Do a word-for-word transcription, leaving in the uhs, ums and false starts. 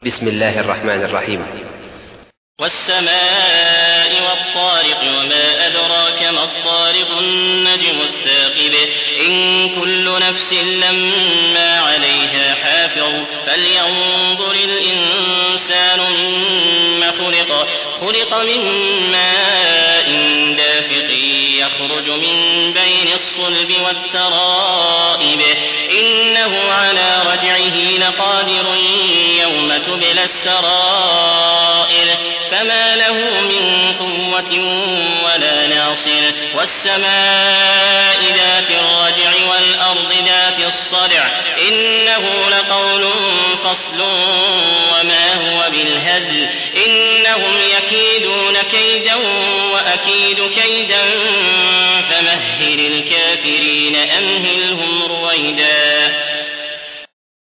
بسم الله الرحمن الرحيم. والسماء والطارق وما أدراك ما الطارق النجم الثاقب إن كل نفس لما عليها حافظ فلينظر الإنسان مما خلق خلق من ماء دافق يخرج من بين الصلب والترائب إنه على رجعه لقادر يوم تبلى السرائر فما له من قوة ولا ناصر والسماء ذات الرجع والأرض ذات الصدع إنه لقول فصل وما هو بالهزل إنهم يكيدون كيدا وأكيد كيدا فمهل الكافرين أمهلهم رويدا.